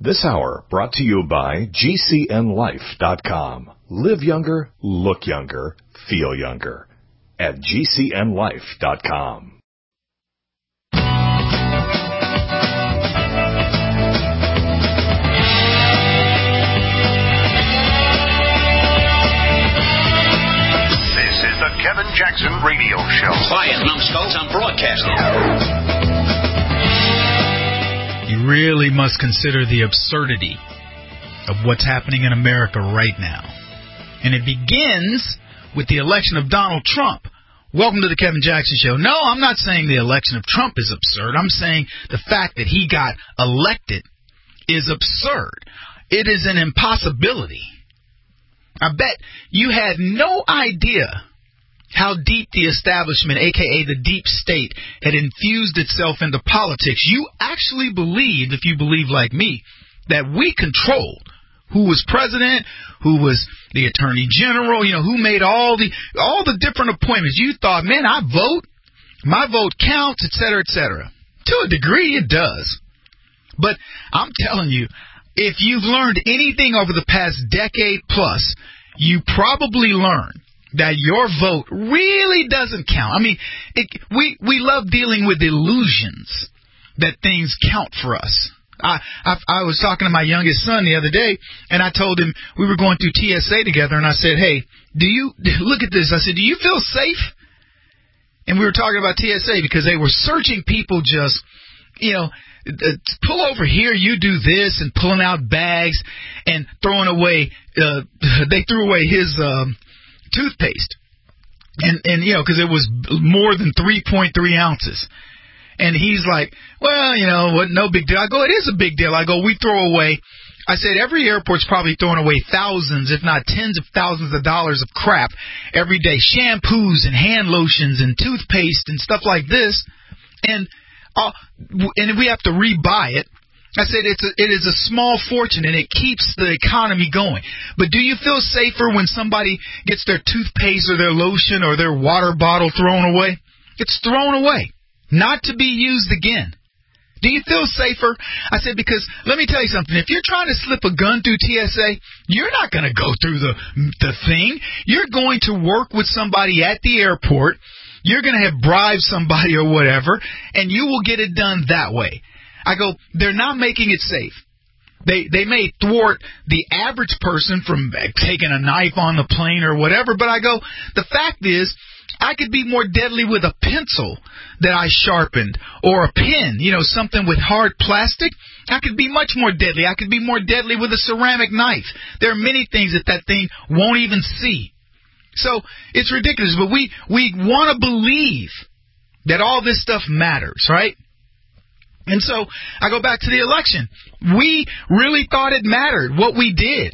This hour brought to you by GCNLife.com. Live younger, look younger, feel younger. At GCNLife.com. This is the Kevin Jackson Radio Show. Quiet, numbskulls, I'm broadcasting. You really must consider the absurdity of what's happening in America right now. And it begins with the election of Donald Trump. Welcome to the Kevin Jackson Show. No, I'm not saying the election of Trump is absurd. I'm saying the fact that he got elected is absurd. It is an impossibility. I bet you had no idea how deep the establishment, a.k.a. the deep state, had infused itself into politics. You actually believed, if you believe like me, that we controlled who was president, who was the attorney general, who made all the different appointments. You thought, man, I vote, my vote counts, et cetera, et cetera. To a degree, it does. But I'm telling you, if you've learned anything over the past decade plus, you probably learned that your vote really doesn't count. I mean, we love dealing with illusions that things count for us. I was talking to my youngest son the other day, and I told him we were going through TSA together, and I said, hey, look at this. I said, do you feel safe? And we were talking about TSA because they were searching people just, pull over here, you do this, and pulling out bags and throwing away, they threw away his toothpaste. And because it was more than 3.3 ounces. And he's like, well, what? No big deal. I go, it is a big deal. I go, we throw away. I said, every airport's probably throwing away thousands, if not tens of thousands of dollars of crap every day. Shampoos and hand lotions and toothpaste and stuff like this. And we have to rebuy it. I said, it is a small fortune, and it keeps the economy going. But do you feel safer when somebody gets their toothpaste or their lotion or their water bottle thrown away? It's thrown away, not to be used again. Do you feel safer? I said, because let me tell you something. If you're trying to slip a gun through TSA, you're not going to go through the thing. You're going to work with somebody at the airport. You're going to have bribed somebody or whatever, and you will get it done that way. I go, they're not making it safe. They may thwart the average person from taking a knife on the plane or whatever, but I go, the fact is, I could be more deadly with a pencil that I sharpened or a pen, something with hard plastic. I could be much more deadly. I could be more deadly with a ceramic knife. There are many things that thing won't even see. So it's ridiculous, but we want to believe that all this stuff matters, right? And so I go back to the election. We really thought it mattered what we did.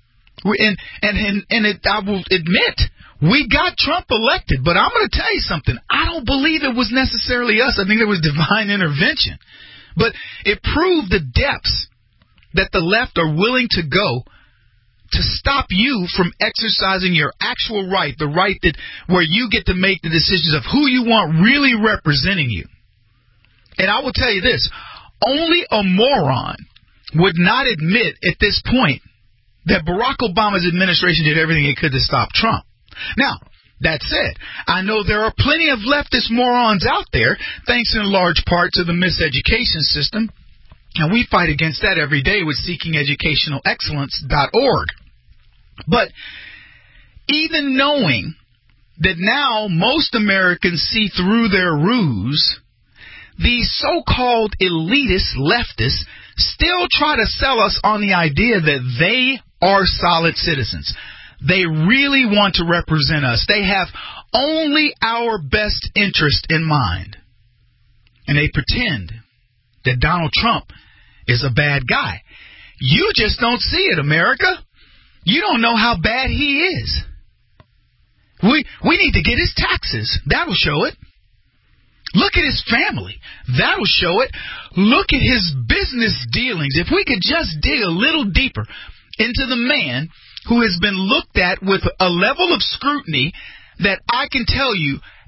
I will admit, we got Trump elected, but I'm going to tell you something. I don't believe it was necessarily us. I think there was divine intervention. But it proved the depths that the left are willing to go to stop you from exercising your actual right, the right where you get to make the decisions of who you want really representing you. And I will tell you this, only a moron would not admit at this point that Barack Obama's administration did everything it could to stop Trump. Now, that said, I know there are plenty of leftist morons out there, thanks in large part to the miseducation system, and we fight against that every day with seekingeducationalexcellence.org. But even knowing that now most Americans see through their ruse, these so-called elitist leftists still try to sell us on the idea that they are solid citizens. They really want to represent us. They have only our best interest in mind. And they pretend that Donald Trump is a bad guy. You just don't see it, America. You don't know how bad he is. We need to get his taxes. That'll show it. Look at his family. That'll show it. Look at his business dealings. If we could just dig a little deeper into the man who has been looked at with a level of scrutiny that I can tell you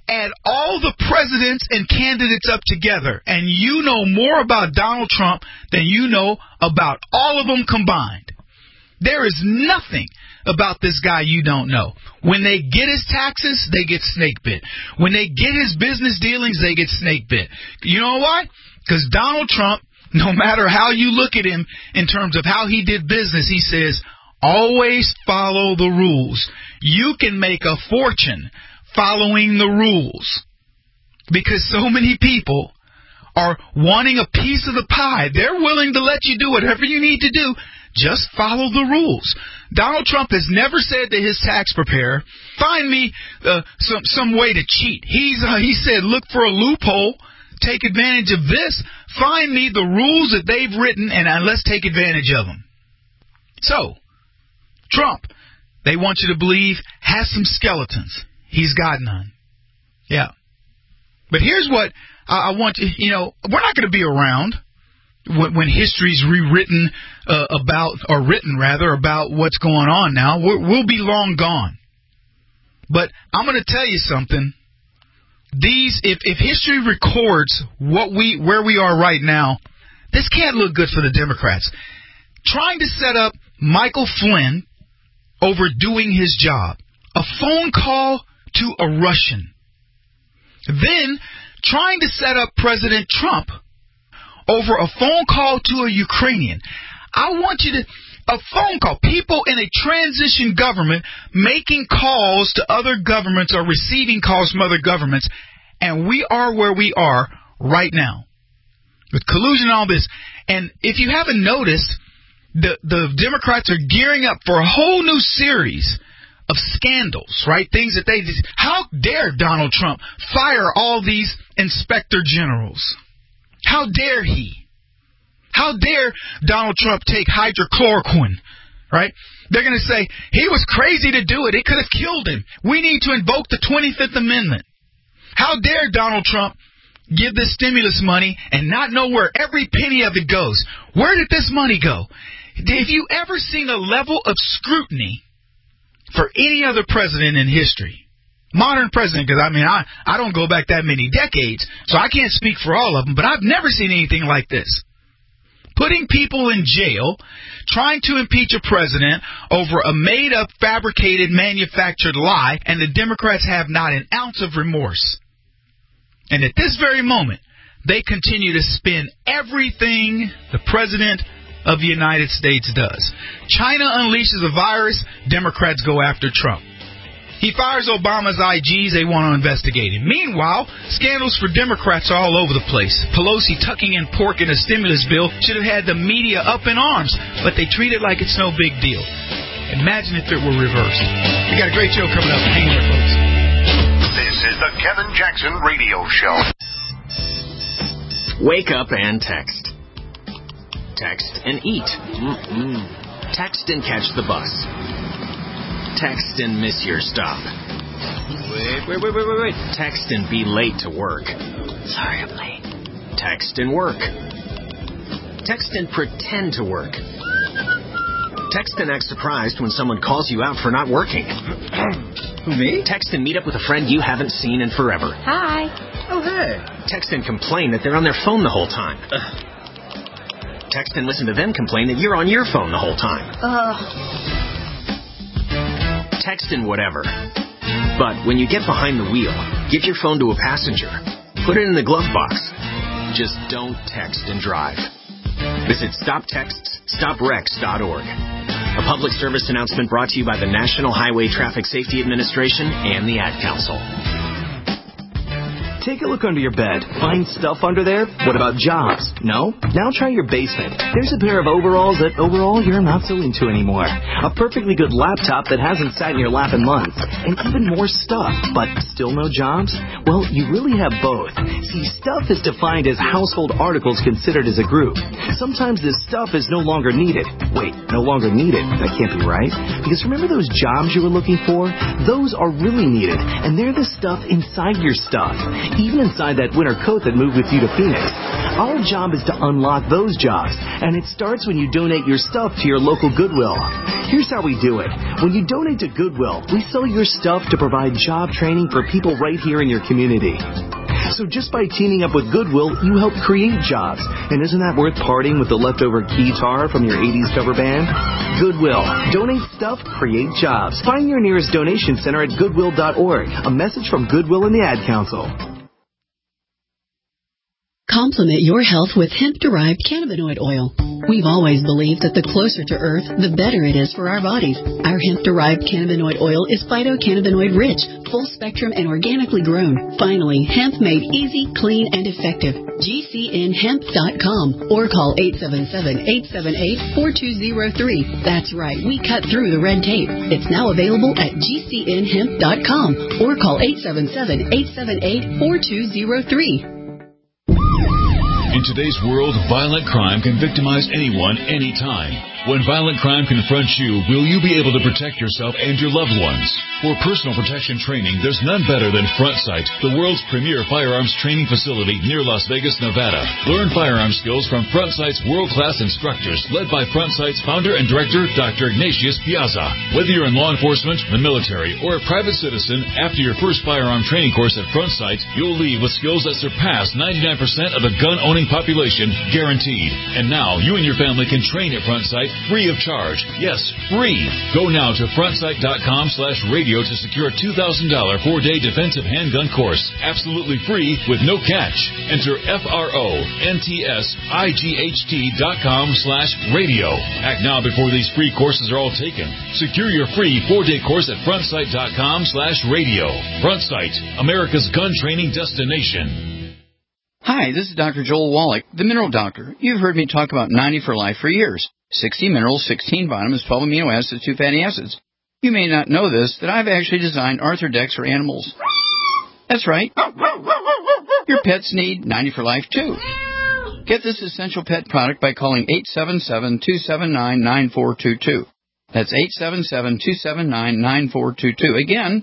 Add all the presidents and candidates up together, and you know more about Donald Trump than you know about all of them combined. There is nothing about this guy you don't know. When they get his taxes, they get snake bit. When they get his business dealings, they get snake bit. You know why? Because Donald Trump, no matter how you look at him in terms of how he did business, he says, always follow the rules. You can make a fortune following the rules, because so many people are wanting a piece of the pie. They're willing to let you do whatever you need to do. Just follow the rules. Donald Trump has never said to his tax preparer, find me some way to cheat. He said, look for a loophole, take advantage of this, find me the rules that they've written, and let's take advantage of them. So, Trump, they want you to believe, has some skeletons. He's got none. Yeah. But here's what I want you know, we're not going to be around when history's rewritten about what's going on now. We'll be long gone. But I'm going to tell you something. If history records where we are right now, this can't look good for the Democrats. Trying to set up Michael Flynn over doing his job. A phone call to a Russian. Then trying to set up President Trump over a phone call to a Ukrainian. I want you to, a phone call. People in a transition government making calls to other governments or receiving calls from other governments. And we are where we are right now. With collusion and all this. And if you haven't noticed, the Democrats are gearing up for a whole new series of scandals, right? Things that they just, how dare Donald Trump fire all these inspector generals? How dare he? How dare Donald Trump take hydrochloroquine, right? They're going to say, he was crazy to do it. It could have killed him. We need to invoke the 25th Amendment. How dare Donald Trump give this stimulus money and not know where every penny of it goes? Where did this money go? Have you ever seen a level of scrutiny for any other president in history? Modern president, because I don't go back that many decades, so I can't speak for all of them, but I've never seen anything like this. Putting people in jail, trying to impeach a president over a made-up, fabricated, manufactured lie, and the Democrats have not an ounce of remorse. And at this very moment, they continue to spin everything the president of the United States does. China unleashes a virus, Democrats go after Trump. He fires Obama's IGs, they want to investigate him. Meanwhile, scandals for Democrats are all over the place. Pelosi tucking in pork in a stimulus bill should have had the media up in arms, but they treat it like it's no big deal. Imagine if it were reversed. We got a great show coming up. Hang in there, folks. This is the Kevin Jackson Radio Show. Wake up and text. Text and eat. Text and catch the bus. Text and miss your stop. Wait. Text and be late to work. Sorry, I'm late. Text and work. Text and pretend to work. Text and act surprised when someone calls you out for not working. Who, me? Text and meet up with a friend you haven't seen in forever. Hi. Oh, hey. Text and complain that they're on their phone the whole time. Text and listen to them complain that you're on your phone the whole time. Text and whatever. But when you get behind the wheel, give your phone to a passenger. Put it in the glove box. Just don't text and drive. Visit StopTextsStopWrecks.org. A public service announcement brought to you by the National Highway Traffic Safety Administration and the Ad Council. Take a look under your bed. Find stuff under there? What about jobs? No? Now try your basement. There's a pair of overalls that overall you're not so into anymore. A perfectly good laptop that hasn't sat in your lap in months. And even more stuff. But still no jobs? Well, you really have both. See, stuff is defined as household articles considered as a group. Sometimes this stuff is no longer needed. Wait, no longer needed? That can't be right. Because remember those jobs you were looking for? Those are really needed. And they're the stuff inside your stuff. even inside that winter coat that moved with you to Phoenix. Our job is to unlock those jobs, and it starts when you donate your stuff to your local Goodwill. Here's how we do it. When you donate to Goodwill, we sell your stuff to provide job training for people right here in your community. So just by teaming up with Goodwill, you help create jobs. And isn't that worth parting with the leftover guitar from your 80s cover band? Goodwill. Donate stuff, create jobs. Find your nearest donation center at goodwill.org. A message from Goodwill and the Ad Council. Complement your health with hemp-derived cannabinoid oil. We've always believed that the closer to Earth, the better it is for our bodies. Our hemp-derived cannabinoid oil is phytocannabinoid-rich, full-spectrum, and organically grown. Finally, hemp made easy, clean, and effective. GCNhemp.com or call 877-878-4203. That's right, we cut through the red tape. It's now available at GCNhemp.com or call 877-878-4203. In today's world, violent crime can victimize anyone, anytime. When violent crime confronts you, will you be able to protect yourself and your loved ones? For personal protection training, there's none better than FrontSight, the world's premier firearms training facility near Las Vegas, Nevada. Learn firearm skills from FrontSight's world-class instructors, led by FrontSight's founder and director, Dr. Ignatius Piazza. Whether you're in law enforcement, the military, or a private citizen, after your first firearm training course at FrontSight, you'll leave with skills that surpass 99% of the gun-owning population, guaranteed. And now, you and your family can train at FrontSight free of charge. Yes, free. Go now to frontsight.com/radio to secure a $2,000 4-day defensive handgun course. Absolutely free with no catch. Enter FRONTSIGHT.com/radio. Act now before these free courses are all taken. Secure your free 4-day course at frontsight.com/radio. FrontSight, America's gun training destination. Hi, this is Dr. Joel Wallach, the Mineral Doctor. You've heard me talk about 90 for Life for years. 60 minerals, 16 vitamins, 12 amino acids, 2 fatty acids. You may not know this, that I've actually designed Arthrodex for animals. That's right. Your pets need 90 for Life, too. Get this essential pet product by calling 877-279-9422. That's 877-279-9422. Again,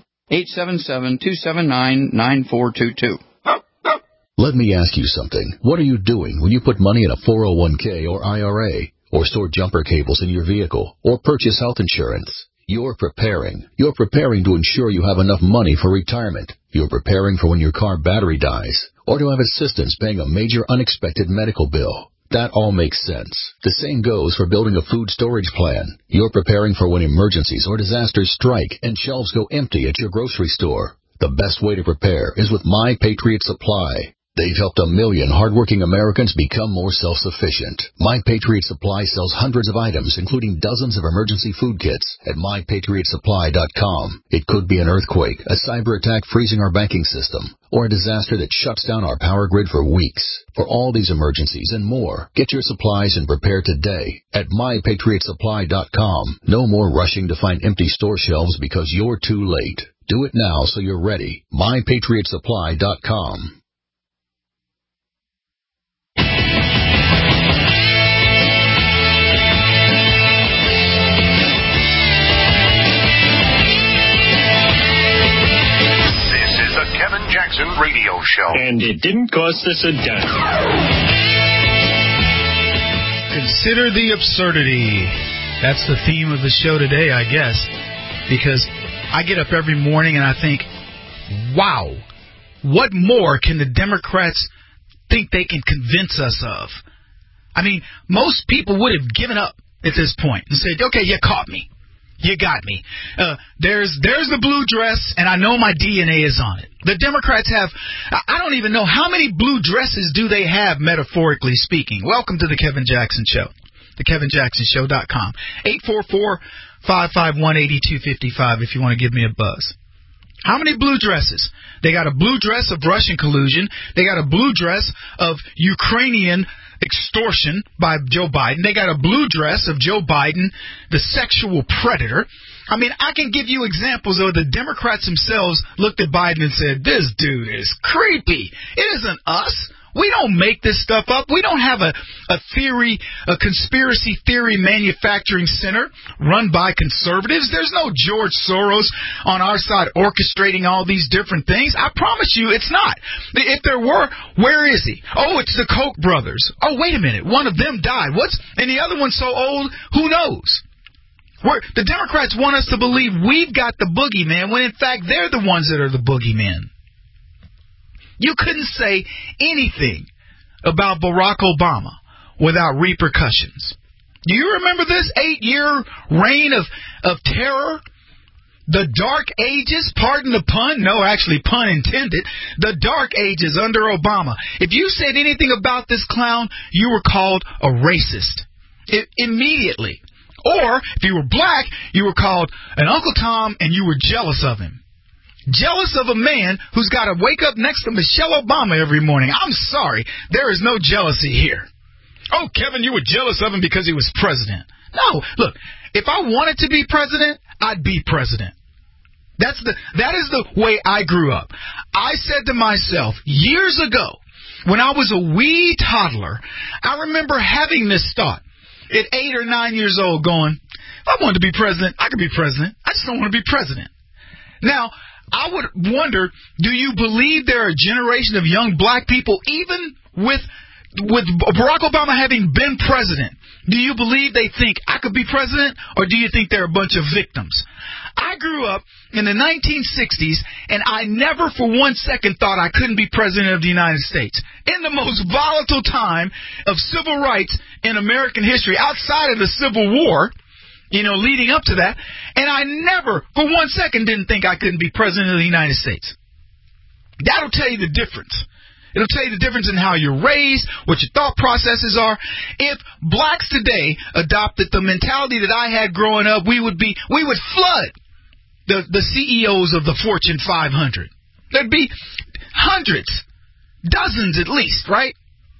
877-279-9422. Let me ask you something. What are you doing when you put money in a 401k or IRA, or store jumper cables in your vehicle, or purchase health insurance? You're preparing. You're preparing to ensure you have enough money for retirement. You're preparing for when your car battery dies, or to have assistance paying a major unexpected medical bill. That all makes sense. The same goes for building a food storage plan. You're preparing for when emergencies or disasters strike and shelves go empty at your grocery store. The best way to prepare is with My Patriot Supply. They've helped 1 million hardworking Americans become more self-sufficient. My Patriot Supply sells hundreds of items, including dozens of emergency food kits at MyPatriotSupply.com. It could be an earthquake, a cyber attack freezing our banking system, or a disaster that shuts down our power grid for weeks. For all these emergencies and more, get your supplies and prepare today at MyPatriotSupply.com. No more rushing to find empty store shelves because you're too late. Do it now so you're ready. MyPatriotSupply.com. Kevin Jackson Radio Show. And it didn't cost us a dime. Consider the absurdity. That's the theme of the show today, I guess. Because I get up every morning and I think, wow, what more can the Democrats think they can convince us of? I mean, most people would have given up at this point and said, okay, you caught me. You got me. There's the blue dress, and I know my DNA is on it. The Democrats have, I don't even know how many blue dresses do they have, metaphorically speaking. Welcome to the Kevin Jackson Show, thekevinjacksonshow.com. 844-551-8255 if you want to give me a buzz. How many blue dresses? They got a blue dress of Russian collusion. They got a blue dress of Ukrainian extortion by Joe Biden. They got a blue dress of Joe Biden, the sexual predator. I mean, I can give you examples of the Democrats themselves looked at Biden and said, this dude is creepy. It isn't us. We don't make this stuff up. We don't have a conspiracy theory manufacturing center run by conservatives. There's no George Soros on our side orchestrating all these different things. I promise you it's not. If there were, where is he? Oh, it's the Koch brothers. Oh, wait a minute. One of them died. And the other one's so old, who knows? The Democrats want us to believe we've got the boogeyman when in fact they're the ones that are the boogeyman. You couldn't say anything about Barack Obama without repercussions. Do you remember this 8-year reign of terror? The dark ages, pardon the pun, no, actually pun intended, the dark ages under Obama. If you said anything about this clown, you were called a racist. Immediately. Or, if you were black, you were called an Uncle Tom and you were jealous of him. Jealous of a man who's got to wake up next to Michelle Obama every morning. I'm sorry, there is no jealousy here. Oh, Kevin, you were jealous of him because he was president. No, look, if I wanted to be president, I'd be president. That is the way I grew up. I said to myself years ago, when I was a wee toddler, I remember having this thought at 8 or 9 years old going, if I wanted to be president, I could be president. I just don't want to be president. Now, I would wonder, do you believe there are a generation of young black people, even with Barack Obama having been president, do you believe they think I could be president, or do you think they're a bunch of victims? I grew up in the 1960s, and I never for 1 second thought I couldn't be president of the United States. In the most volatile time of civil rights in American history, outside of the Civil War, leading up to that, and I never for 1 second didn't think I couldn't be president of the United States. That'll tell you the difference. It'll tell you the difference in how you're raised, what your thought processes are. If blacks today adopted the mentality that I had growing up, we would flood the CEOs of the Fortune 500. There'd be hundreds, dozens at least, right?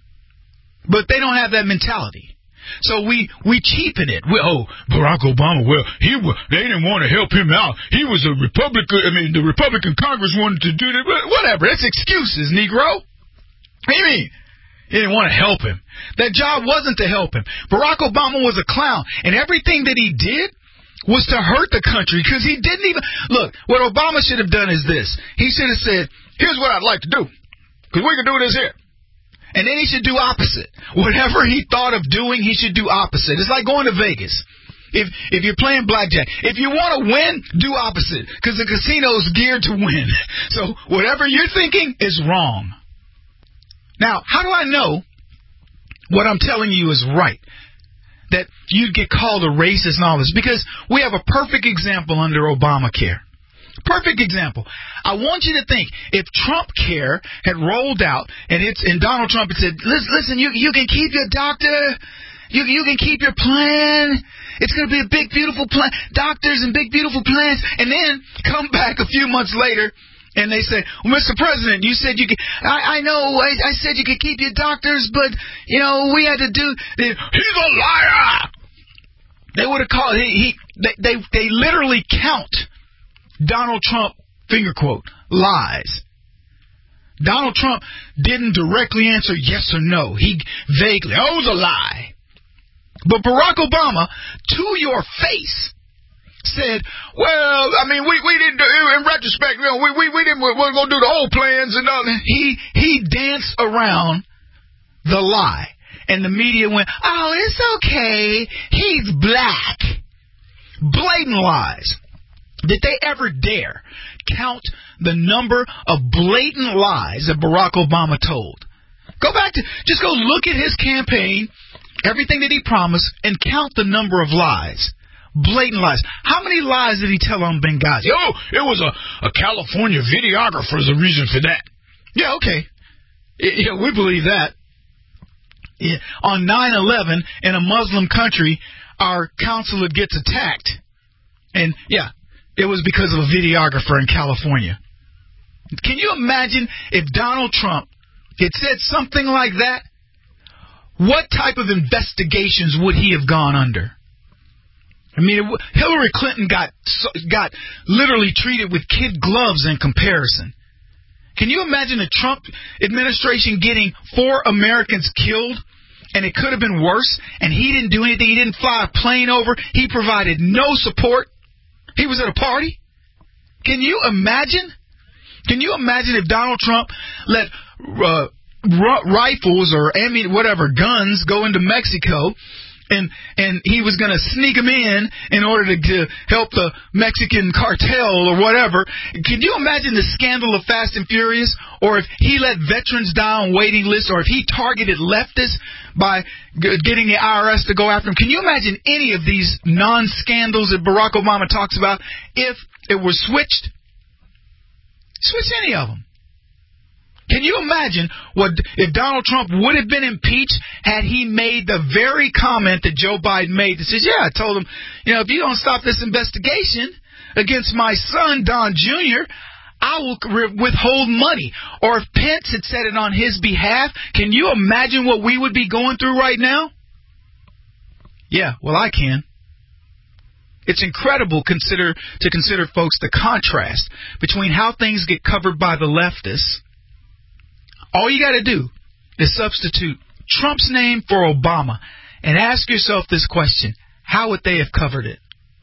But they don't have that mentality. So we cheapen it. Barack Obama, they didn't want to help him out. He was a Republican. The Republican Congress wanted to do that. Whatever. That's excuses, Negro. What do you mean? They didn't want to help him. That job wasn't to help him. Barack Obama was a clown, and everything that he did was to hurt the country because he didn't even... Look, what Obama should have done is this. He should have said, here's what I'd like to do, because we can do this here. And then he should do opposite. Whatever he thought of doing, he should do opposite. It's like going to Vegas. If you're playing blackjack, if you want to win, do opposite, because the casino's geared to win. So whatever you're thinking is wrong. Now, how do I know what I'm telling you is right? That you'd get called a racist and all this? Because we have a perfect example under Obamacare. Perfect example. I want you to think, if Trump Care had rolled out and Donald Trump had said, listen, you can keep your doctor, you can keep your plan, it's going to be a big, beautiful plan, doctors and big, beautiful plans, and then come back a few months later and they say, well, Mr. President, you said you could, I know, I said you could keep your doctors, but, we had to do, he's a liar! They would have called, they literally count Donald Trump, finger quote, lies. Donald Trump didn't directly answer yes or no. He vaguely, it was a lie. But Barack Obama, to your face, said, well, we didn't do, in retrospect, we didn't, we're going to do the old plans and all that. He danced around the lie. And the media went, oh, it's okay. He's black. Blatant lies. Did they ever dare count the number of blatant lies that Barack Obama told? Just go look at his campaign, everything that he promised, and count the number of lies. Blatant lies. How many lies did he tell on Benghazi? Oh, it was a California videographer is the reason for that. Yeah, okay. Yeah, we believe that. Yeah. On 9/11 in a Muslim country, our consulate gets attacked. And, yeah, it was because of a videographer in California. Can you imagine if Donald Trump had said something like that? What type of investigations would he have gone under? Hillary Clinton got literally treated with kid gloves in comparison. Can you imagine the Trump administration getting 4 Americans killed? And it could have been worse, and he didn't do anything. He didn't fly a plane over. He provided no support. He was at a party. Can you imagine? Can you imagine if Donald Trump let rifles or whatever, guns go into Mexico, and he was going to sneak them in order to help the Mexican cartel or whatever? Can you imagine the scandal of Fast and Furious? Or if he let veterans die on waiting lists, or if he targeted leftists by getting the IRS to go after him? Can you imagine any of these non-scandals that Barack Obama talks about if it was switched? Switch any of them. Can you imagine what if Donald Trump would have been impeached had he made the very comment that Joe Biden made that says, yeah, I told him, if you don't stop this investigation against my son, Don Jr., I will withhold money. Or if Pence had said it on his behalf, can you imagine what we would be going through right now? Yeah, well, I can. It's incredible to consider, folks, the contrast between how things get covered by the leftists. All you got to do is substitute Trump's name for Obama and ask yourself this question: how would they have covered it?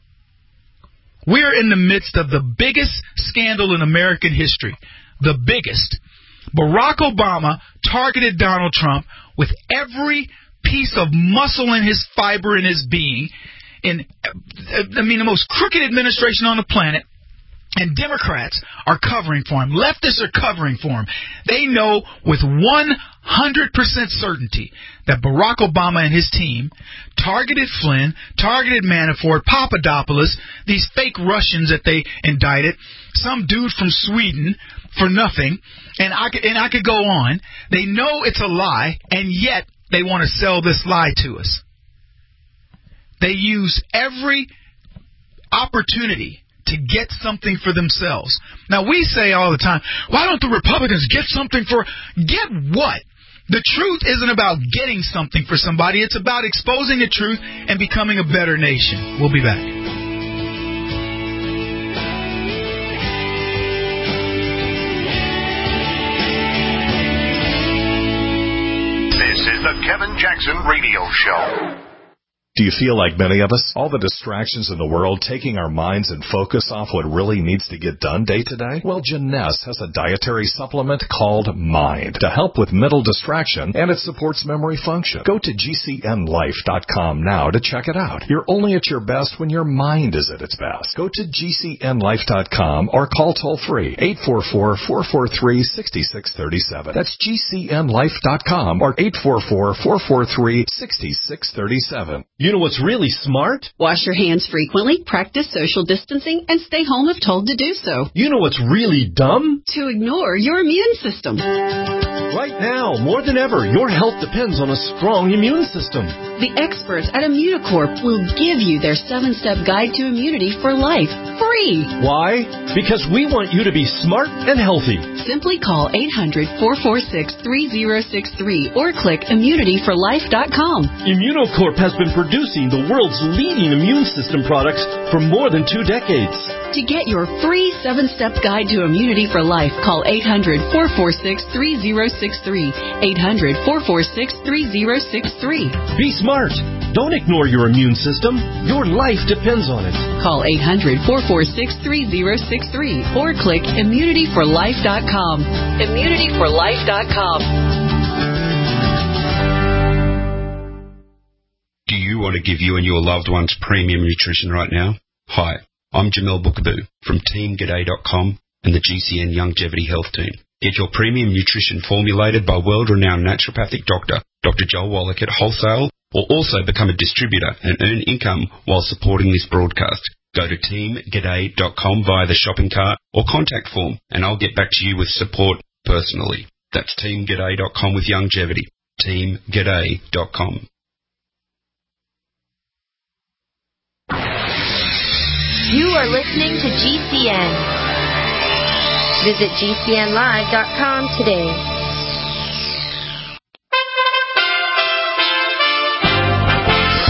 We're in the midst of the biggest scandal in American history. The biggest. Barack Obama targeted Donald Trump with every piece of muscle in his fiber in his being. The most crooked administration on the planet. And Democrats are covering for him. Leftists are covering for him. They know with 100% certainty that Barack Obama and his team targeted Flynn, targeted Manafort, Papadopoulos, these fake Russians that they indicted, some dude from Sweden for nothing, and I could go on. They know it's a lie, and yet they want to sell this lie to us. They use every opportunity to get something for themselves. Now, we say all the time, why don't the Republicans get something for... Get what? The truth isn't about getting something for somebody. It's about exposing the truth and becoming a better nation. We'll be back. This is the Kevin Jackson Radio Show. Do you feel like many of us? All the distractions in the world taking our minds and focus off what really needs to get done day to day? Well, Jeunesse has a dietary supplement called Mind to help with mental distraction, and it supports memory function. Go to GCNlife.com now to check it out. You're only at your best when your mind is at its best. Go to GCNlife.com or call toll-free 844-443-6637. That's GCNlife.com or 844-443-6637. You know what's really smart? Wash your hands frequently, practice social distancing, and stay home if told to do so. You know what's really dumb? To ignore your immune system. Right now, more than ever, your health depends on a strong immune system. The experts at Immunicorp will give you their 7-step guide to immunity for life, free. Why? Because we want you to be smart and healthy. Simply call 800-446-3063 or click immunityforlife.com. Immunicorp has been producing the world's leading immune system products for more than 2 decades. To get your free 7-step guide to immunity for life, call 800-446-3063. 800-446-3063. Be smart. Don't ignore your immune system. Your life depends on it. Call 800-446-3063 or click immunityforlife.com. Immunityforlife.com. Do you want to give you and your loved ones premium nutrition right now? Hi, I'm Jamel Bookaboo from TeamGaday.com and the GCN Longevity Health Team. Get your premium nutrition formulated by world-renowned naturopathic doctor, Dr. Joel Wallach at wholesale, or also become a distributor and earn income while supporting this broadcast. Go to TeamGaday.com via the shopping cart or contact form, and I'll get back to you with support personally. That's TeamGaday.com with longevity. TeamGaday.com. You are listening to GCN. Visit GCNlive.com today.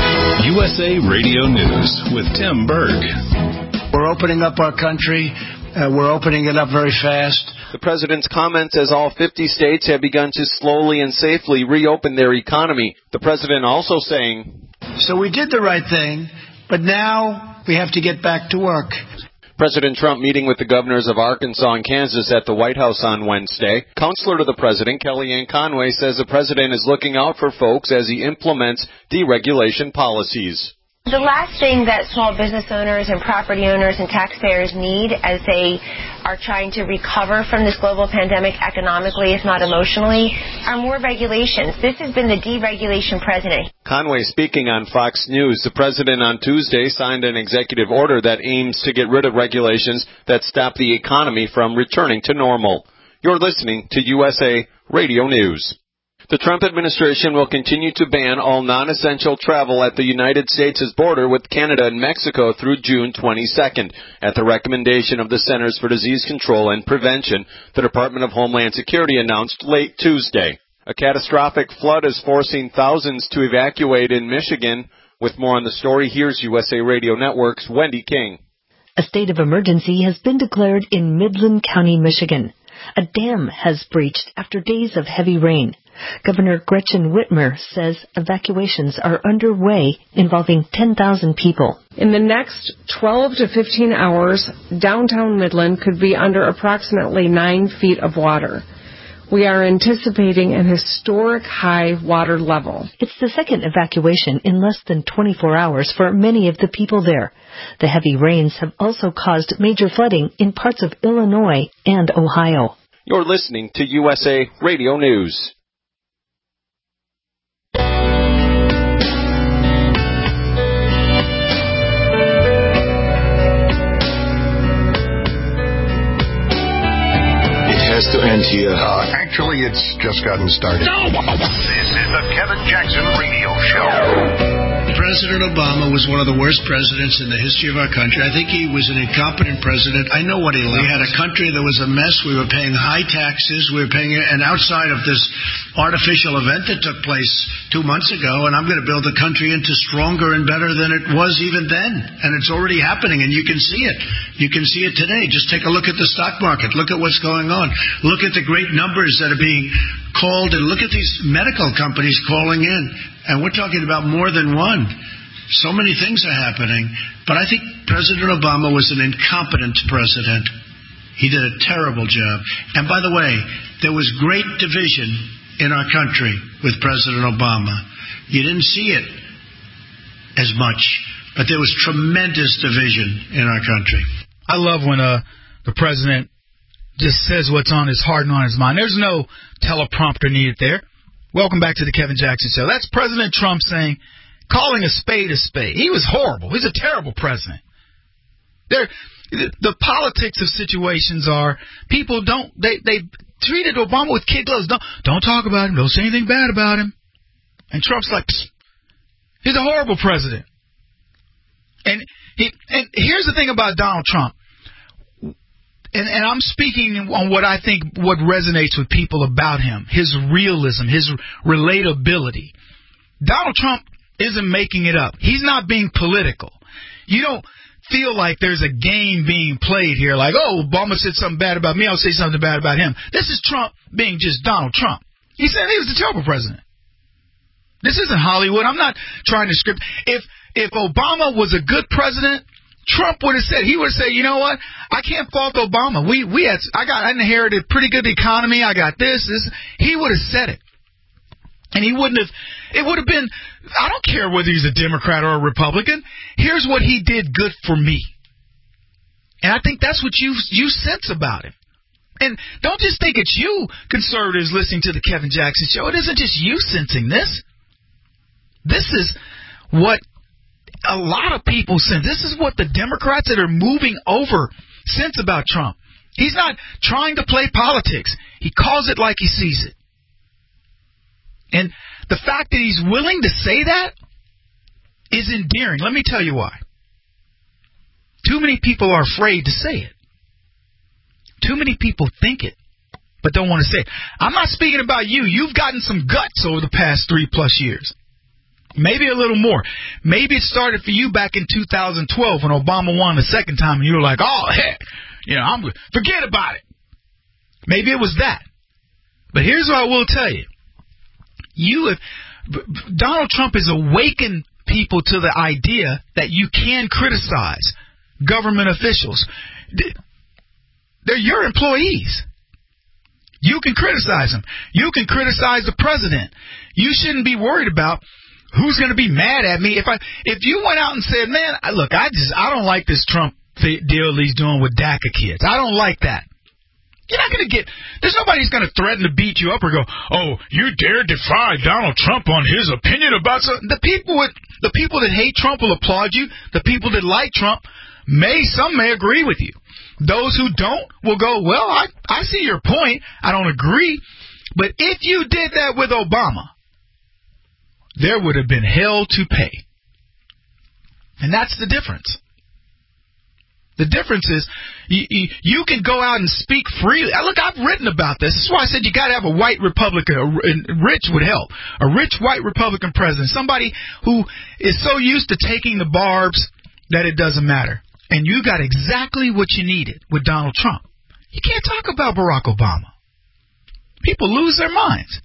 USA Radio News with Tim Berg. We're opening up our country We're opening it up very fast. The president's comments as all 50 states have begun to slowly and safely reopen their economy. The president also saying, so we did the right thing, but now we have to get back to work. President Trump meeting with the governors of Arkansas and Kansas at the White House on Wednesday. Counselor to the president, Kellyanne Conway, says the president is looking out for folks as he implements deregulation policies. The last thing that small business owners and property owners and taxpayers need as they are trying to recover from this global pandemic economically, if not emotionally, are more regulations. This has been the deregulation president. Conway speaking on Fox News. The president on Tuesday signed an executive order that aims to get rid of regulations that stop the economy from returning to normal. You're listening to USA Radio News. The Trump administration will continue to ban all non-essential travel at the United States' border with Canada and Mexico through June 22nd. At the recommendation of the Centers for Disease Control and Prevention, the Department of Homeland Security announced late Tuesday. A catastrophic flood is forcing thousands to evacuate in Michigan. With more on the story, here's USA Radio Network's Wendy King. A state of emergency has been declared in Midland County, Michigan. A dam has breached after days of heavy rain. Governor Gretchen Whitmer says evacuations are underway involving 10,000 people. In the next 12 to 15 hours, downtown Midland could be under approximately 9 feet of water. We are anticipating an historic high water level. It's the second evacuation in less than 24 hours for many of the people there. The heavy rains have also caused major flooding in parts of Illinois and Ohio. You're listening to USA Radio News. Has to end here. Actually, it's just gotten started. This is the Kevin Jackson Radio Show. President Obama was one of the worst presidents in the history of our country. I think he was an incompetent president. I know what he left. We had a country that was a mess. We were paying high taxes. We were paying, and outside of this artificial event that took place 2 months ago, and I'm going to build the country into stronger and better than it was even then. And it's already happening, and you can see it. You can see it today. Just take a look at the stock market. Look at what's going on. Look at the great numbers that are being called, and look at these medical companies calling in. And we're talking about more than one. So many things are happening. But I think President Obama was an incompetent president. He did a terrible job. And by the way, there was great division in our country with President Obama. You didn't see it as much, but there was tremendous division in our country. I love when the president just says what's on his heart and on his mind. There's no teleprompter needed there. Welcome back to the Kevin Jackson Show. That's President Trump saying, calling a spade a spade. He was horrible. He's a terrible president. The politics of situations are people they treated Obama with kid gloves. Don't talk about him. Don't say anything bad about him. And Trump's like, psst, he's a horrible president. And here's the thing about Donald Trump. And I'm speaking on what I think what resonates with people about him, his realism, his relatability. Donald Trump isn't making it up. He's not being political. You don't feel like there's a game being played here, like, oh, Obama said something bad about me, I'll say something bad about him. This is Trump being just Donald Trump. He said he was a terrible president. This isn't Hollywood. I'm not trying to script. If Obama was a good president, Trump would have said, you know what? I can't fault Obama. I inherited a pretty good economy. I got this. He would have said it. And it would have been, I don't care whether he's a Democrat or a Republican. Here's what he did good for me. And I think that's what you sense about him. And don't just think it's you conservatives listening to the Kevin Jackson Show. It isn't just you sensing this. This is what a lot of people sense. This is what the Democrats that are moving over sense about Trump. He's not trying to play politics. He calls it like he sees it. And the fact that he's willing to say that is endearing. Let me tell you why. Too many people are afraid to say it. Too many people think it, but don't want to say it. I'm not speaking about you. You've gotten some guts over the past 3+ years. Maybe a little more. Maybe it started for you back in 2012 when Obama won the second time, and you were like, oh, heck, Forget about it. Maybe it was that. But here's what I will tell you. Donald Trump has awakened people to the idea that you can criticize government officials. They're your employees. You can criticize them. You can criticize the president. You shouldn't be worried about who's going to be mad at me. If you went out and said, man, look, I don't like this Trump deal he's doing with DACA kids. I don't like that. You're not going to there's nobody who's going to threaten to beat you up or go, oh, you dare defy Donald Trump on his opinion about something. The people that hate Trump will applaud you. The people that like Trump some may agree with you. Those who don't will go, well, I see your point. I don't agree. But if you did that with Obama, there would have been hell to pay. And that's the difference. The difference is you can go out and speak freely. Look, I've written about this. This is why I said you got to have a white Republican. Rich would help. A rich white Republican president. Somebody who is so used to taking the barbs that it doesn't matter. And you got exactly what you needed with Donald Trump. You can't talk about Barack Obama. People lose their minds.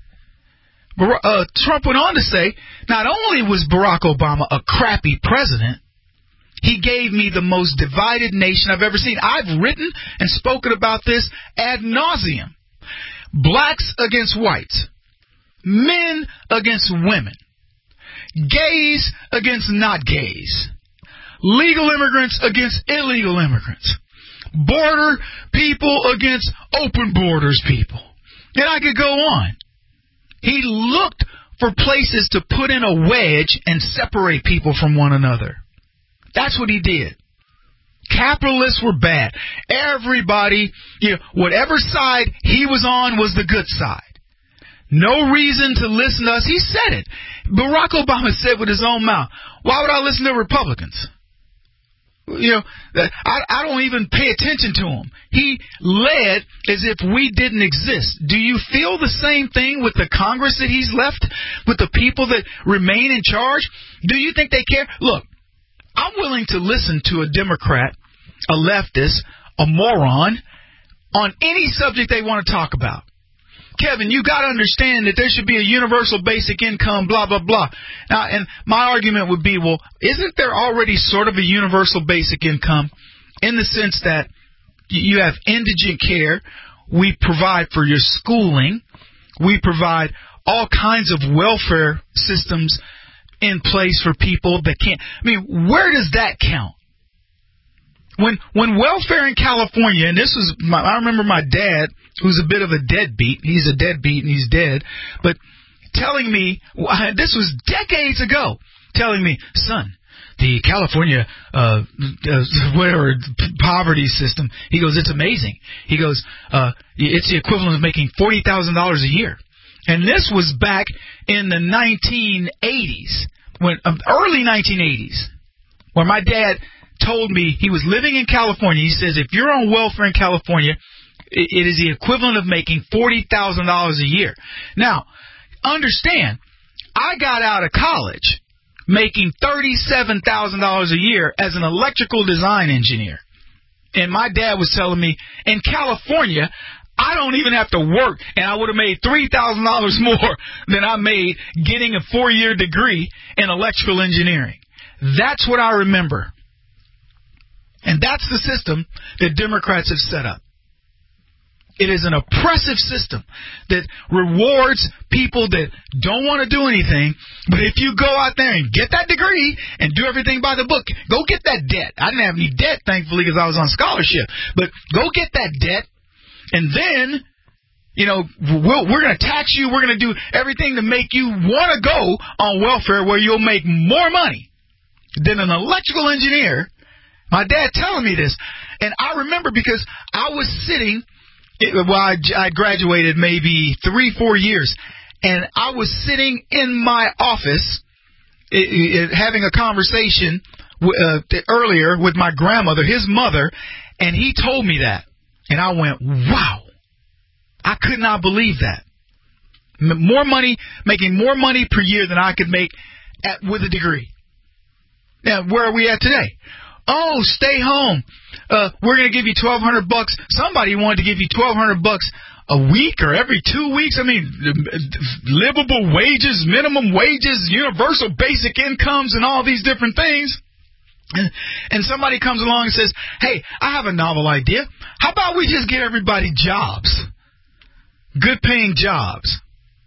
Trump went on to say, not only was Barack Obama a crappy president, he gave me the most divided nation I've ever seen. I've written and spoken about this ad nauseum. Blacks against whites. Men against women. Gays against not gays. Legal immigrants against illegal immigrants. Border people against open borders people. And I could go on. He looked for places to put in a wedge and separate people from one another. That's what he did. Capitalists were bad. Everybody, whatever side he was on was the good side. No reason to listen to us. He said it. Barack Obama said with his own mouth, why would I listen to Republicans? I don't even pay attention to him. He led as if we didn't exist. Do you feel the same thing with the Congress that he's left, with the people that remain in charge? Do you think they care? Look, I'm willing to listen to a Democrat, a leftist, a moron, on any subject they want to talk about. Kevin, you got to understand that there should be a universal basic income, blah, blah, blah. Now, and my argument would be, well, isn't there already sort of a universal basic income in the sense that you have indigent care, we provide for your schooling, we provide all kinds of welfare systems in place for people that can't. I mean, where does that count? When welfare in California, and I remember my dad, who's a bit of a deadbeat. He's a deadbeat and he's dead. But telling me, this was decades ago, telling me, son, the California, poverty system, he goes, it's amazing. He goes, it's the equivalent of making $40,000 a year. And this was back in the 1980s, early 1980s, where my dad told me he was living in California. He says, if you're on welfare in California, it is the equivalent of making $40,000 a year. Now, understand, I got out of college making $37,000 a year as an electrical design engineer. And my dad was telling me, in California, I don't even have to work, and I would have made $3,000 more than I made getting a 4-year degree in electrical engineering. That's what I remember. And that's the system that Democrats have set up. It is an oppressive system that rewards people that don't want to do anything. But if you go out there and get that degree and do everything by the book, go get that debt. I didn't have any debt, thankfully, because I was on scholarship. But go get that debt, and then, we're going to tax you. We're going to do everything to make you want to go on welfare where you'll make more money than an electrical engineer. My dad telling me this. And I remember because I was sitting... I graduated maybe 3-4 years, and I was sitting in my office having a conversation earlier with my grandmother, his mother, and he told me that. And I went, wow, I could not believe that. More money, making more money per year than I could make with a degree. Now, where are we at today? Oh, stay home. we're going to give you $1,200. Somebody wanted to give you $1,200 a week or every 2 weeks. I mean, livable wages, minimum wages, universal basic incomes, and all these different things. And somebody comes along and says, hey, I have a novel idea. How about we just get everybody jobs? Good paying jobs.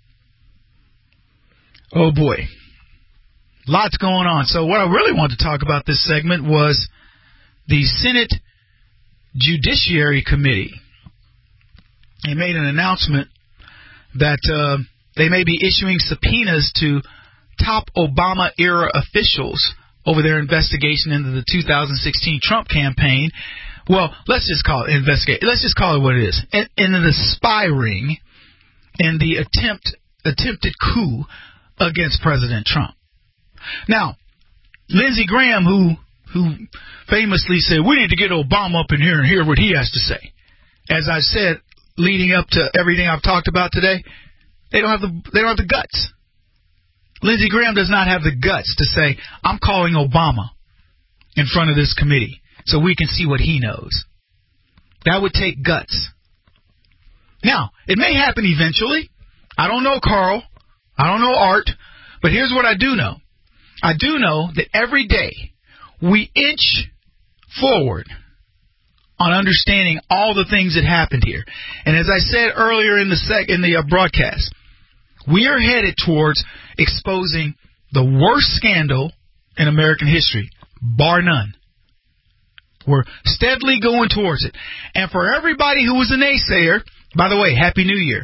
Oh boy. Lots going on. So what I really wanted to talk about this segment was the Senate Judiciary Committee. They made an announcement that they may be issuing subpoenas to top Obama-era officials over their investigation into the 2016 Trump campaign. Well, let's just call it investigate. Let's just call it what it is. In the spy ring and the attempted coup against President Trump. Now, Lindsey Graham, who famously said, we need to get Obama up in here and hear what he has to say. As I said, leading up to everything I've talked about today, they don't have the guts. Lindsey Graham does not have the guts to say, I'm calling Obama in front of this committee so we can see what he knows. That would take guts. Now, it may happen eventually. I don't know, Carl. I don't know, Art. But here's what I do know. I do know that every day we inch forward on understanding all the things that happened here. And as I said earlier in the broadcast, we are headed towards exposing the worst scandal in American history, bar none. We're steadily going towards it. And for everybody who was a naysayer, by the way, Happy New Year,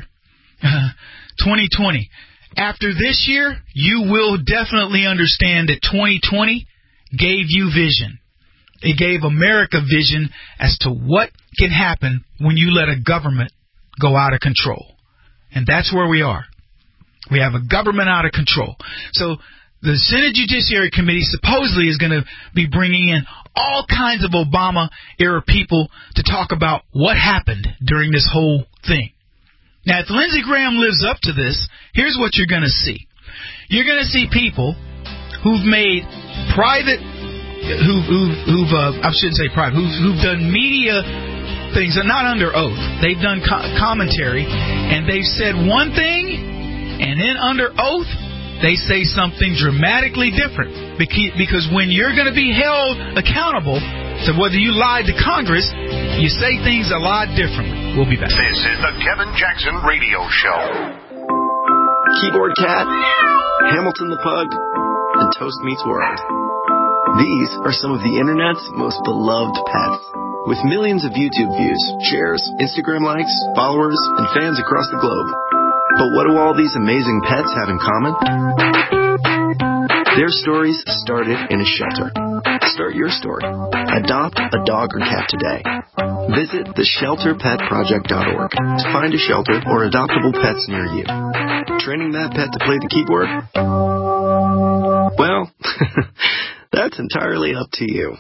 2020. After this year, you will definitely understand that 2020 gave you vision. It gave America vision as to what can happen when you let a government go out of control. And that's where we are. We have a government out of control. So the Senate Judiciary Committee supposedly is going to be bringing in all kinds of Obama-era people to talk about what happened during this whole thing. Now, if Lindsey Graham lives up to this, here's what you're going to see. You're going to see people who've made private, who've done media things, not under oath. They've done commentary, and they've said one thing, and then under oath, they say something dramatically different. Because when you're going to be held accountable to whether you lied to Congress, you say things a lot differently. We'll be back. This is the Kevin Jackson Radio Show. Keyboard Cat, Hamilton the Pug, and Toast Meets World. These are some of the internet's most beloved pets. With millions of YouTube views, shares, Instagram likes, followers, and fans across the globe. But what do all these amazing pets have in common? Their stories started in a shelter. Start your story. Adopt a dog or cat today. Visit theshelterpetproject.org to find a shelter or adoptable pets near you. Training that pet to play the keyboard? Well, that's entirely up to you.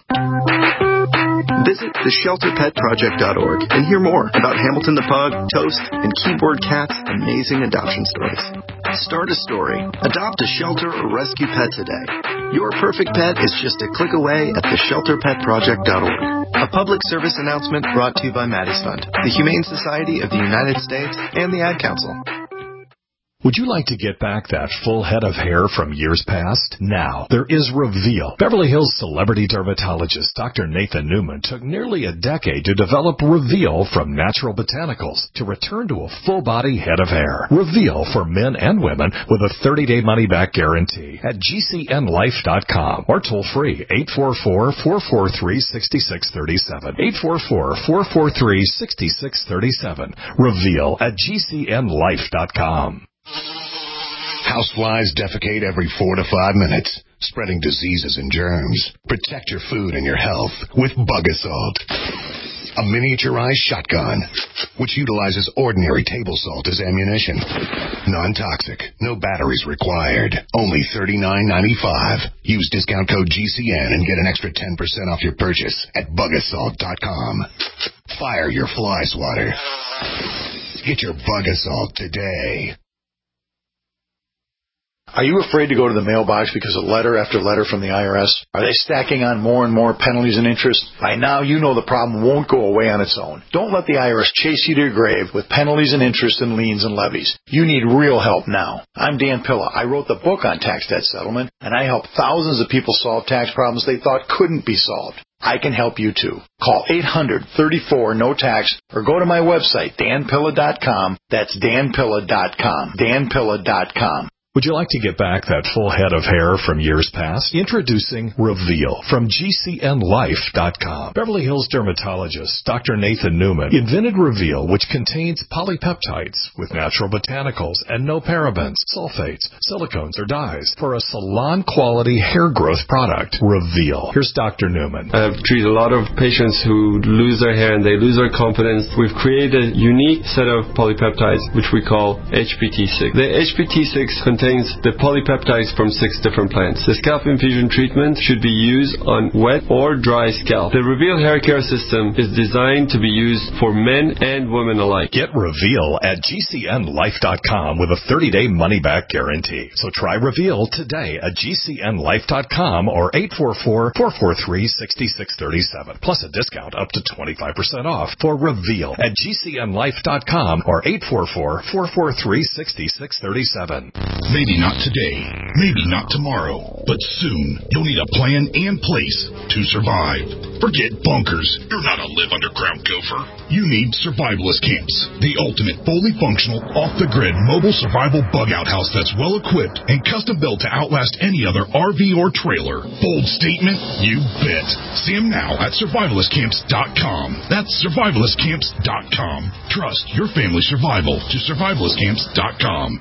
Visit theshelterpetproject.org and hear more about Hamilton the Pug, Toast, and Keyboard Cat's amazing adoption stories. Start a story, adopt a shelter, or rescue pet today. Your perfect pet is just a click away at theshelterpetproject.org. A public service announcement brought to you by Maddie's Fund, the Humane Society of the United States, and the Ad Council. Would you like to get back that full head of hair from years past? Now, there is Reveal. Beverly Hills celebrity dermatologist Dr. Nathan Newman took nearly a decade to develop Reveal from natural botanicals to return to a full-body head of hair. Reveal for men and women with a 30-day money-back guarantee at GCNlife.com or toll-free 844-443-6637. 844-443-6637. Reveal at GCNlife.com. Houseflies defecate every 4 to 5 minutes, spreading diseases and germs. Protect your food and your health with Bug-A-Salt, a miniaturized shotgun which utilizes ordinary table salt as ammunition. Non-toxic, no batteries required, only $39.95. Use discount code GCN and get an extra 10% off your purchase at Bug-A-Salt.com. Fire your fly swatter. Get your Bug-A-Salt today. Are you afraid to go to the mailbox because of letter after letter from the IRS? Are they stacking on more and more penalties and interest? By now, you know the problem won't go away on its own. Don't let the IRS chase you to your grave with penalties and interest and liens and levies. You need real help now. I'm Dan Pilla. I wrote the book on tax debt settlement, and I help thousands of people solve tax problems they thought couldn't be solved. I can help you too. Call 800-34-NO-TAX or go to my website, danpilla.com. That's danpilla.com. danpilla.com. Would you like to get back that full head of hair from years past? Introducing Reveal from GCNLife.com. Beverly Hills dermatologist Dr. Nathan Newman invented Reveal, which contains polypeptides with natural botanicals and no parabens, sulfates, silicones, or dyes for a salon-quality hair growth product. Reveal. Here's Dr. Newman. I've treated a lot of patients who lose their hair and they lose their confidence. We've created a unique set of polypeptides, which we call HPT6. The HPT6 contains the polypeptides from 6 different plants. The scalp infusion treatment should be used on wet or dry scalp. The Reveal hair care system is designed to be used for men and women alike. Get Reveal at GCNLife.com with a 30-day money-back guarantee. So try Reveal today at GCNLife.com or 844-443-6637. Plus a discount up to 25% off for Reveal at GCNLife.com or 844-443-6637. Maybe not today, maybe not tomorrow, but soon you'll need a plan and place to survive. Forget bunkers. You're not a live underground gopher. You need survivalist camps, the ultimate fully functional, off-the-grid mobile survival bug-out house that's well-equipped and custom-built to outlast any other RV or trailer. Bold statement? You bet. See them now at survivalistcamps.com. That's survivalistcamps.com. Trust your family's survival to survivalistcamps.com.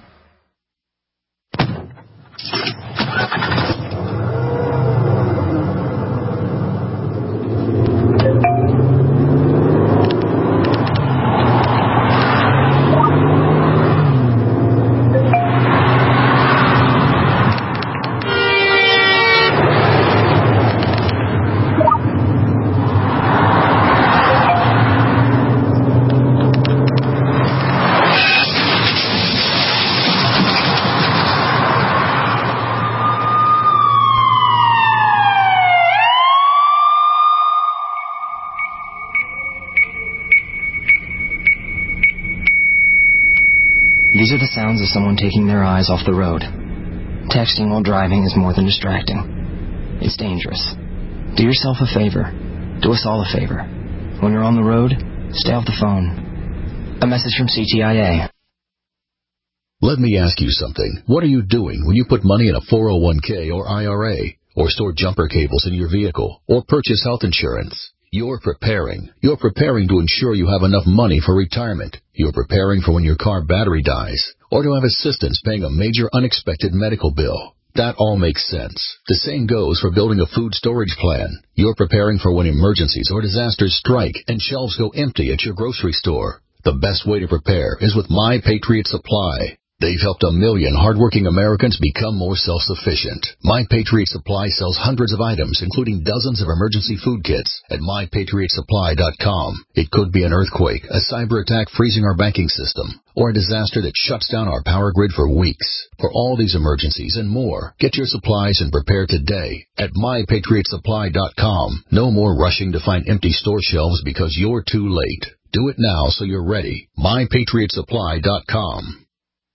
These are the sounds of someone taking their eyes off the road. Texting while driving is more than distracting. It's dangerous. Do yourself a favor. Do us all a favor. When you're on the road, stay off the phone. A message from CTIA. Let me ask you something. What are you doing when you put money in a 401k or IRA, or store jumper cables in your vehicle, or purchase health insurance? You're preparing. You're preparing to ensure you have enough money for retirement. You're preparing for when your car battery dies, or to have assistance paying a major unexpected medical bill. That all makes sense. The same goes for building a food storage plan. You're preparing for when emergencies or disasters strike and shelves go empty at your grocery store. The best way to prepare is with My Patriot Supply. They've helped 1 million hardworking Americans become more self-sufficient. My Patriot Supply sells hundreds of items, including dozens of emergency food kits at MyPatriotSupply.com. It could be an earthquake, a cyber attack freezing our banking system, or a disaster that shuts down our power grid for weeks. For all these emergencies and more, get your supplies and prepare today at MyPatriotSupply.com. No more rushing to find empty store shelves because you're too late. Do it now so you're ready. MyPatriotSupply.com.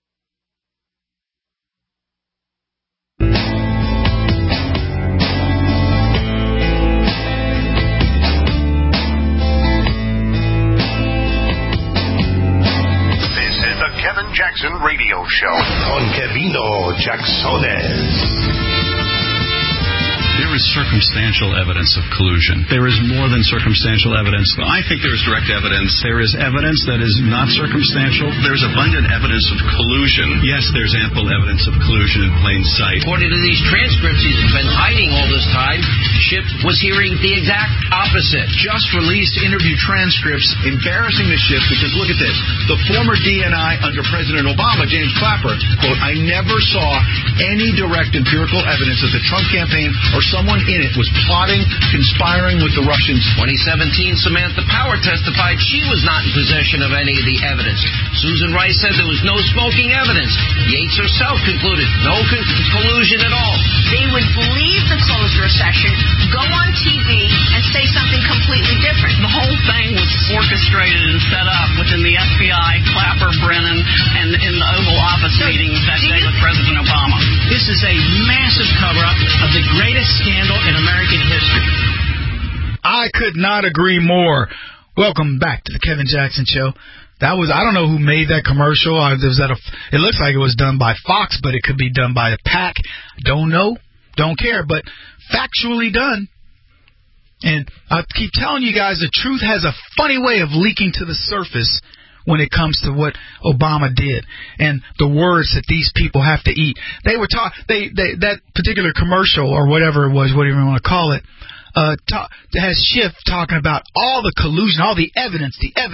Kevin Jackson Radio Show. Con Kevino Jacksones. There is circumstantial evidence of collusion. There is more than circumstantial evidence. I think there is direct evidence. There is evidence that is not circumstantial. There's abundant evidence of collusion. Yes, there's ample evidence of collusion in plain sight. According to these transcripts he's been hiding all this time, Schiff was hearing the exact opposite. Just released interview transcripts embarrassing the Schiff because look at this. The former DNI under President Obama, James Clapper, quote, I never saw any direct empirical evidence that the Trump campaign or some someone in it was plotting, conspiring with the Russians. 2017, Samantha Power testified she was not in possession of any of the evidence. Susan Rice said there was no smoking evidence. Yates herself concluded no collusion at all. They would leave the closed session, go on TV, and say something completely different. The whole thing was orchestrated and set up within the FBI, Clapper, Brennan, and in the Oval Office meetings that day with President Obama. This is a massive cover-up of the greatest scandal in American history. I could not agree more. Welcome back to the Kevin Jackson Show. That was, I don't know who made that commercial. It looks like it was done by Fox, but it could be done by a PAC. Don't know. Don't care. But factually done. And I keep telling you guys, the truth has a funny way of leaking to the surface when it comes to what Obama did and the words that these people have to eat. They were that particular commercial or whatever it was, whatever you want to call it, has Schiff talking about all the collusion, all the evidence,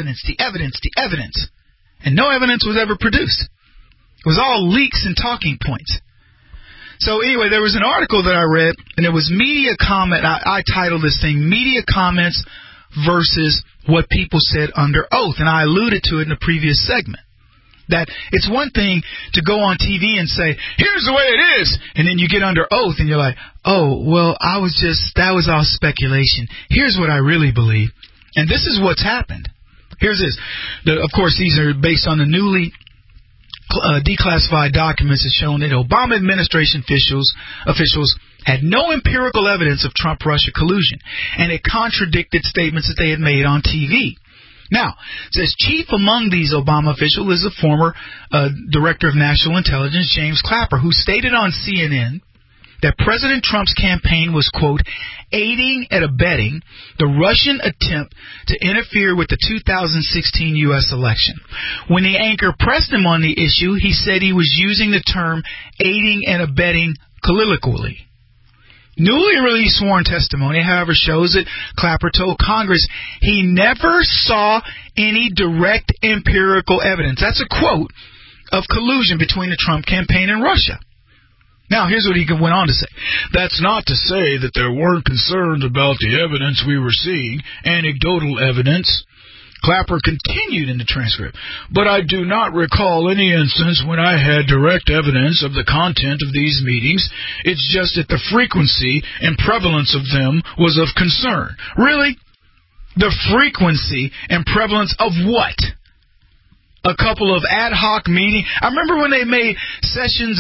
and no evidence was ever produced. It was all leaks and talking points. So anyway, there was an article that I read, and it was media comment. I titled this thing, Media Comments versus What People Said Under Oath, and I alluded to it in the previous segment. That it's one thing to go on TV and say, here's the way it is, and then you get under oath and you're like, oh, well, that was all speculation. Here's what I really believe. And this is what's happened. Here's this. Of course, these are based on the newly declassified documents that shown that Obama administration officials had no empirical evidence of Trump-Russia collusion, and it contradicted statements that they had made on TV. Now, it says chief among these Obama officials is the former Director of National Intelligence, James Clapper, who stated on CNN that President Trump's campaign was, quote, aiding and abetting the Russian attempt to interfere with the 2016 U.S. election. When the anchor pressed him on the issue, he said he was using the term aiding and abetting colloquially. Newly released sworn testimony, however, shows that Clapper told Congress he never saw any direct empirical evidence. That's a quote of collusion between the Trump campaign and Russia. Now, here's what he went on to say. That's not to say that there weren't concerns about the evidence we were seeing, anecdotal evidence. Clapper continued in the transcript, but I do not recall any instance when I had direct evidence of the content of these meetings. It's just that the frequency and prevalence of them was of concern. Really? The frequency and prevalence of what? A couple of ad hoc meetings. I remember when they made Sessions,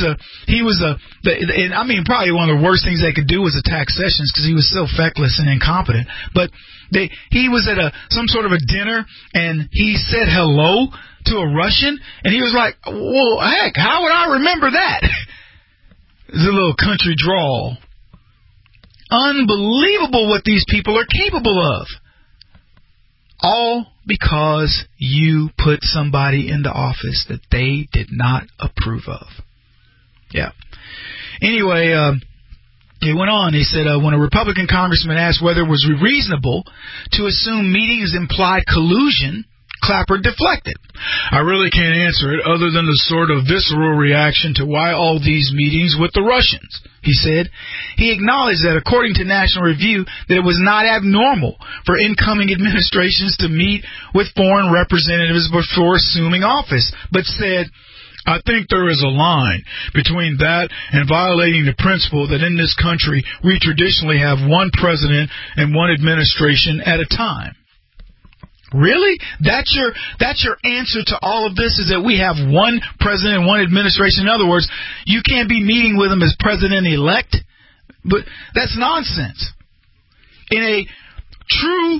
probably one of the worst things they could do was attack Sessions because he was so feckless and incompetent. But he was at some sort of a dinner and he said hello to a Russian and he was like, well, heck, how would I remember that? It's a little country drawl. Unbelievable what these people are capable of. All because you put somebody into office that they did not approve of. Yeah. Anyway, he went on. He said, when a Republican congressman asked whether it was reasonable to assume meetings implied collusion, Clapper deflected. I really can't answer it other than the sort of visceral reaction to why all these meetings with the Russians, he said. He acknowledged that, according to National Review, that it was not abnormal for incoming administrations to meet with foreign representatives before assuming office, but said, I think there is a line between that and violating the principle that in this country we traditionally have one president and one administration at a time. Really? That's your answer to all of this, is that we have one president and one administration? In other words, you can't be meeting with him as president-elect? But that's nonsense. In a true,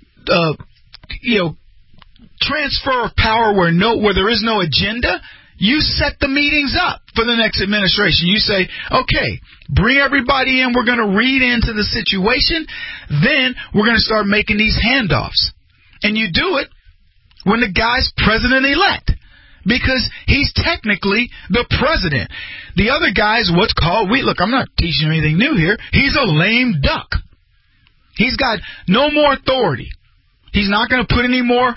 transfer of power where there is no agenda, you set the meetings up for the next administration. You say, okay, bring everybody in. We're going to read into the situation. Then we're going to start making these handoffs. And you do it when the guy's president-elect, because he's technically the president. The other guy's what's called, look, I'm not teaching you anything new here. He's a lame duck. He's got no more authority. He's not going to put any more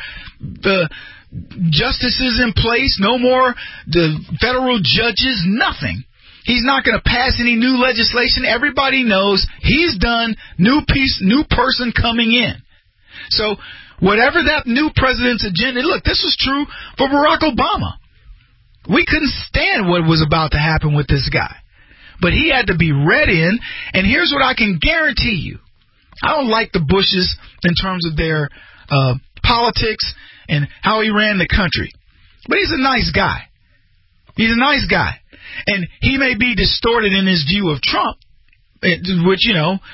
justices in place, no more the federal judges, nothing. He's not going to pass any new legislation. Everybody knows he's done. New person coming in. So whatever that new president's agenda, look, this was true for Barack Obama. We couldn't stand what was about to happen with this guy. But he had to be read in, and here's what I can guarantee you. I don't like the Bushes in terms of their politics and how he ran the country. But he's a nice guy. He's a nice guy. And he may be distorted in his view of Trump, which,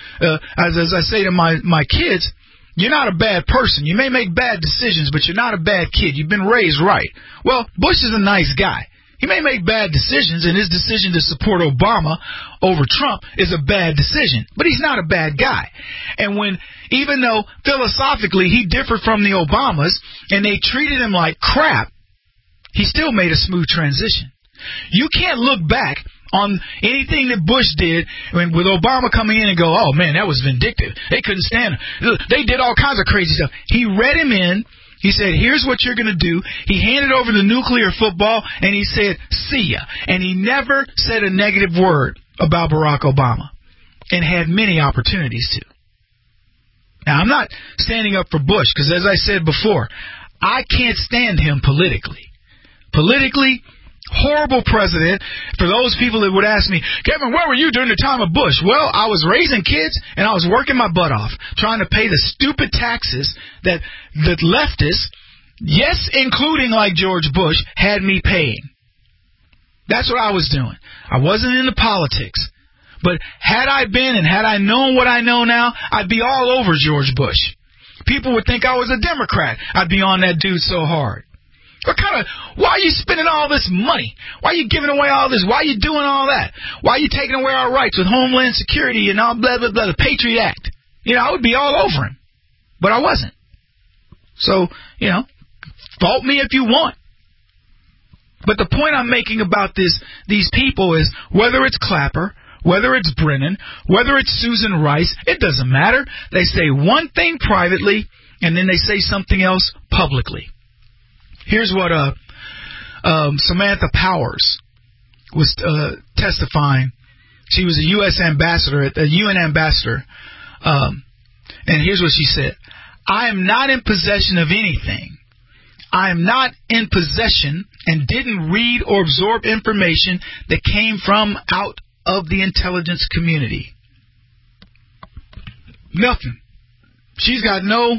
as I say to my kids, you're not a bad person. You may make bad decisions, but you're not a bad kid. You've been raised right. Well, Bush is a nice guy. He may make bad decisions, and his decision to support Obama over Trump is a bad decision, but he's not a bad guy. And even though philosophically he differed from the Obamas and they treated him like crap, he still made a smooth transition. You can't look back on anything that Bush did with Obama coming in and go, oh, man, that was vindictive. They couldn't stand him. They did all kinds of crazy stuff. He read him in. He said, here's what you're going to do. He handed over the nuclear football, and he said, see ya. And he never said a negative word about Barack Obama and had many opportunities to. Now, I'm not standing up for Bush because, as I said before, I can't stand him politically. Politically, horrible president. For those people that would ask me, Kevin, where were you during the time of Bush? Well, I was raising kids and I was working my butt off trying to pay the stupid taxes that leftists, yes, including like George Bush, had me paying. That's what I was doing. I wasn't into politics. But had I been and had I known what I know now, I'd be all over George Bush. People would think I was a Democrat. I'd be on that dude so hard. Why are you spending all this money? Why are you giving away all this? Why are you doing all that? Why are you taking away our rights with Homeland Security and all blah, blah, blah, the Patriot Act? I would be all over him. But I wasn't. So, fault me if you want. But the point I'm making about these people is whether it's Clapper, whether it's Brennan, whether it's Susan Rice, it doesn't matter. They say one thing privately and then they say something else publicly. Here's what Samantha Powers was testifying. She was a U.S. ambassador, a UN ambassador. And here's what she said. I am not in possession of anything. I am not in possession and didn't read or absorb information that came from out of the intelligence community. Nothing. She's got not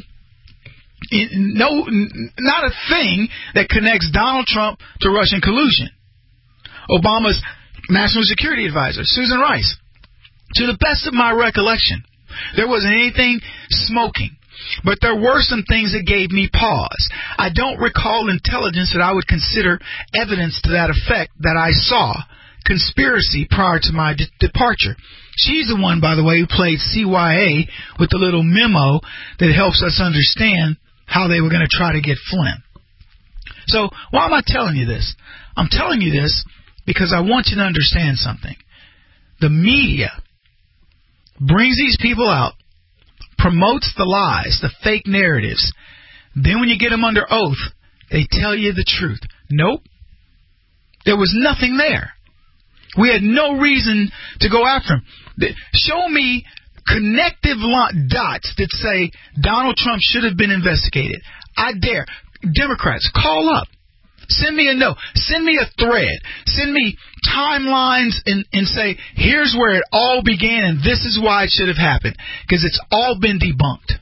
a thing that connects Donald Trump to Russian collusion. Obama's national security advisor, Susan Rice. To the best of my recollection, there wasn't anything smoking, but there were some things that gave me pause. I don't recall intelligence that I would consider evidence to that effect that I saw. Conspiracy prior to my departure. She's the one, by the way, who played CYA with the little memo that helps us understand how they were going to try to get Flynn. So why am I telling you this? I'm telling you this because I want you to understand something. The media brings these people out, promotes the lies, the fake narratives. Then when you get them under oath, they tell you the truth. Nope. There was nothing there. We had no reason to go after him. Show me connective dots that say Donald Trump should have been investigated. I dare. Democrats, call up. Send me a note. Send me a thread. Send me timelines and say, here's where it all began and this is why it should have happened. Because it's all been debunked.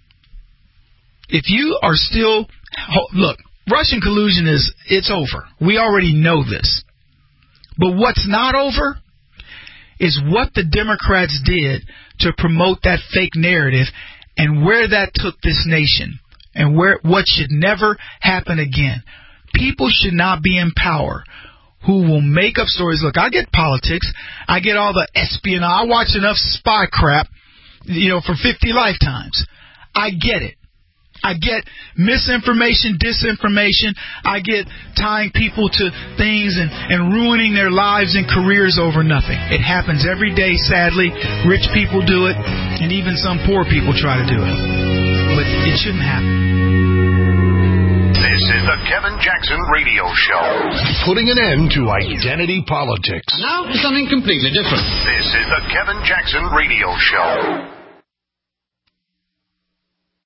If you are still... Look, Russian collusion it's over. We already know this. But what's not over is what the Democrats did to promote that fake narrative and where that took this nation and what should never happen again. People should not be in power who will make up stories. Look, I get politics. I get all the espionage. I watch enough spy crap, for 50 lifetimes. I get it. I get misinformation, disinformation. I get tying people to things and ruining their lives and careers over nothing. It happens every day, sadly. Rich people do it, and even some poor people try to do it. But it shouldn't happen. This is the Kevin Jackson Radio Show. Putting an end to identity politics. Now to something completely different. This is the Kevin Jackson Radio Show.